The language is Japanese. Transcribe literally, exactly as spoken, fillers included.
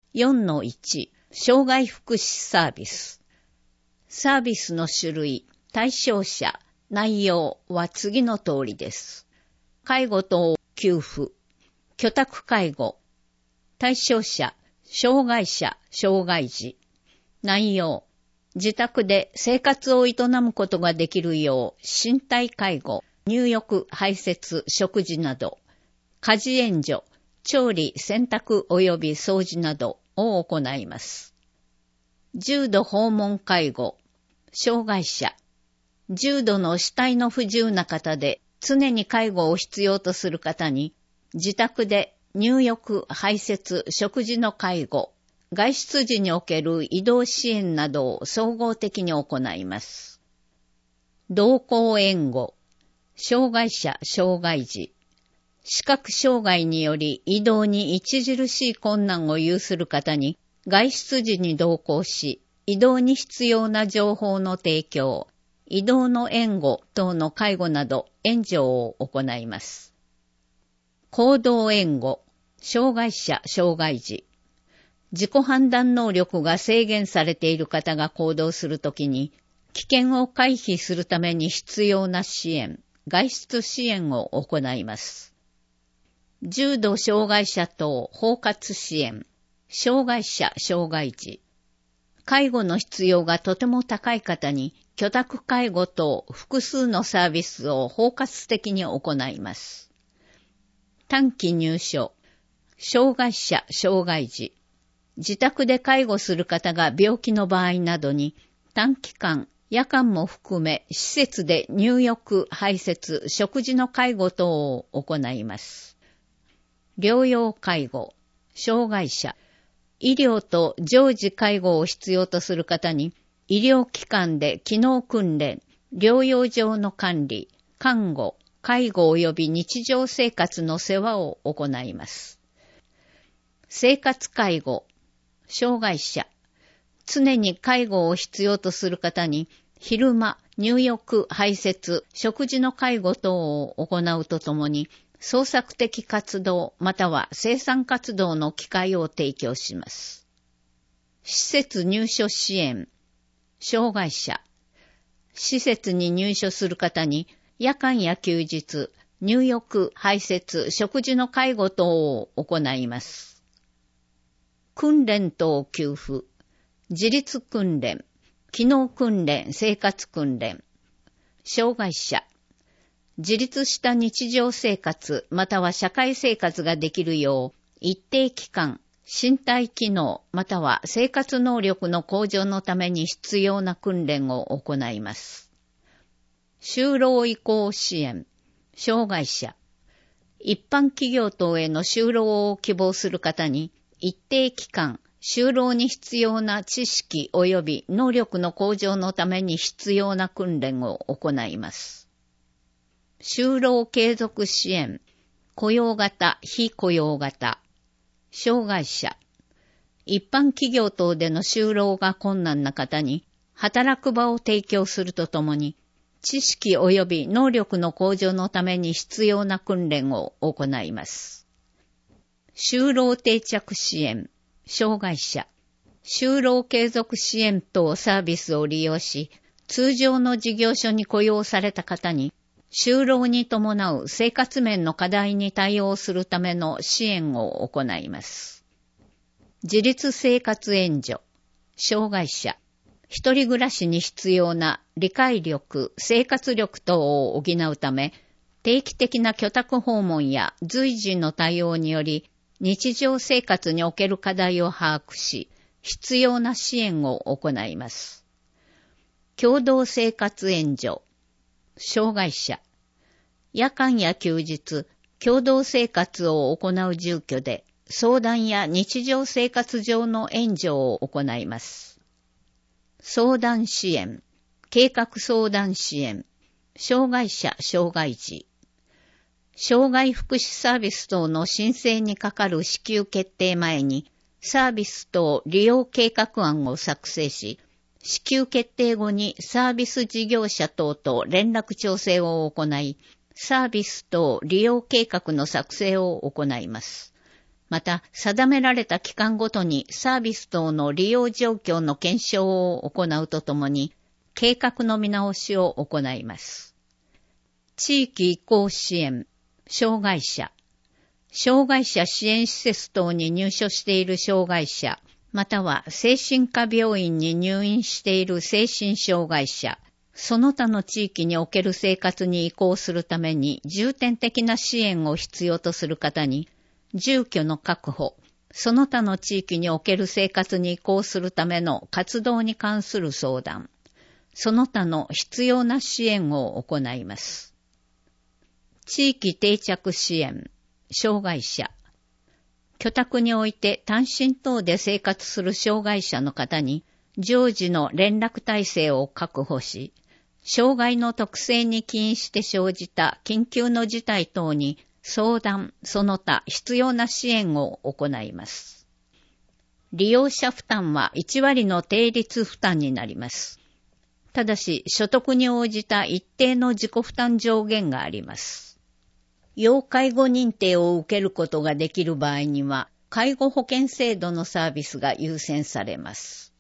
よんのいち、障害福祉サービス。サービスの種類、対象者、内容は次の通りです。介護等給付、居宅介護、対象者、障害者、障害児。内容、自宅で生活を営むことができるよう、身体介護、入浴、排泄、食事など、家事援助、調理、洗濯及び掃除などを行います。重度訪問介護、障害者、重度の肢体の不自由な方で常に介護を必要とする方に、自宅で入浴、排泄、食事の介護、外出時における移動支援などを総合的に行います。同行援護、障害者、障害児、視覚障害により移動に著しい困難を有する方に、外出時に同行し、移動に必要な情報の提供、移動の援護等の介護など援助を行います。行動援護、障害者、障害児。自己判断能力が制限されている方が行動するときに、危険を回避するために必要な支援、外出支援を行います。重度障害者等包括支援、障害者、障害児。介護の必要がとても高い方に、居宅介護等複数のサービスを包括的に行います。短期入所、障害者、障害児。自宅で介護する方が病気の場合などに、短期間、夜間も含め施設で入浴、排泄、食事の介護等を行います。療養介護、障害者。医療と常時介護を必要とする方に、医療機関で機能訓練、療養上の管理、看護、介護及び日常生活の世話を行います。生活介護、障害者。常に介護を必要とする方に、昼間、入浴、排泄、食事の介護等を行うとともに、創作的活動または生産活動の機会を提供します。施設入所支援、障害者。施設に入所する方に夜間や休日、入浴、排泄、食事の介護等を行います。訓練等給付、自立訓練、機能訓練、生活訓練、障害者。自立した日常生活または社会生活ができるよう、一定期間、身体機能または生活能力の向上のために必要な訓練を行います。就労移行支援、障害者。一般企業等への就労を希望する方に、一定期間、就労に必要な知識及び能力の向上のために必要な訓練を行います。就労継続支援、雇用型、非雇用型、障害者。一般企業等での就労が困難な方に、働く場を提供するとともに、知識及び能力の向上のために必要な訓練を行います。就労定着支援、障害者。就労継続支援等サービスを利用し、通常の事業所に雇用された方に、就労に伴う生活面の課題に対応するための支援を行います。自立生活援助、障害者。一人暮らしに必要な理解力、生活力等を補うため、定期的な居宅訪問や随時の対応により、日常生活における課題を把握し、必要な支援を行います。共同生活援助、障害者。夜間や休日、共同生活を行う住居で、相談や日常生活上の援助を行います。相談支援、計画相談支援、障害者、障害児。障害福祉サービス等の申請にかかる支給決定前に、サービス等利用計画案を作成し、支給決定後にサービス事業者等と連絡調整を行い、サービス等利用計画の作成を行います。 また、定められた期間ごとにサービス等の利用状況の検証を行うとともに、計画の見直しを行います。地域移行支援、障害者。障害者支援施設等に入所している障害者、または精神科病院に入院している精神障害者、その他の地域における生活に移行するために重点的な支援を必要とする方に、住居の確保、その他の地域における生活に移行するための活動に関する相談、その他の必要な支援を行います。地域定着支援、障害者。居宅において単身等で生活する障害者の方に、常時の連絡体制を確保し、障害の特性に起因して生じた緊急の事態等に相談、その他必要な支援を行います。利用者負担はいち割の定率負担になります。ただし、所得に応じた一定の自己負担上限があります。要介護認定を受けることができる場合には、介護保険制度のサービスが優先されます。